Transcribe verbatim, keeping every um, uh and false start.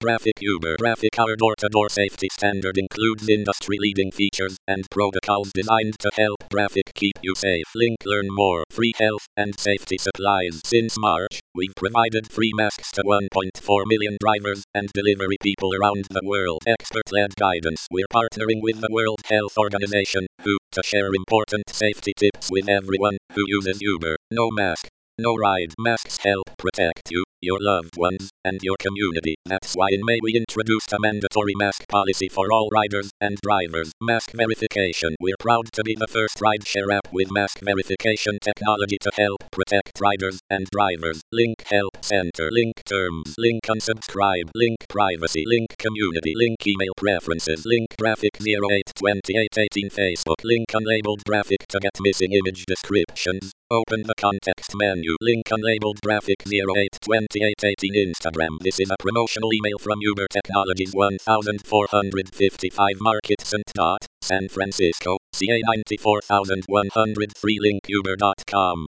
Traffic Uber Traffic Our door-to-door safety standard includes industry-leading features and protocols designed to help traffic keep you safe. Link Learn more. Free health and safety supplies. Since March, we've provided free masks to one point four million drivers and delivery people around the world. Expert-led guidance. We're partnering with the World Health Organization, who, to share important safety tips with everyone who uses Uber. No mask, no ride. Masks help protect you, your loved ones, and your community. That's why in May we introduced a mandatory mask policy for all riders and drivers. Mask verification. We're proud to be the first rideshare app with mask verification technology to help protect riders and drivers. Link Help Center. Link Terms. Link Unsubscribe. Link Privacy. Link Community. Link Email Preferences. Link Traffic zero eight twenty-eight eighteen Facebook. Link Unlabeled Traffic to get missing image descriptions. Open the context menu. Link Unlabeled Traffic zero eight twenty-eight eighteen Instagram. This is a promotional email from Uber Technologies one thousand four hundred fifty-five Market Cent. San Francisco, C A nine four one zero three. Link uber dot com.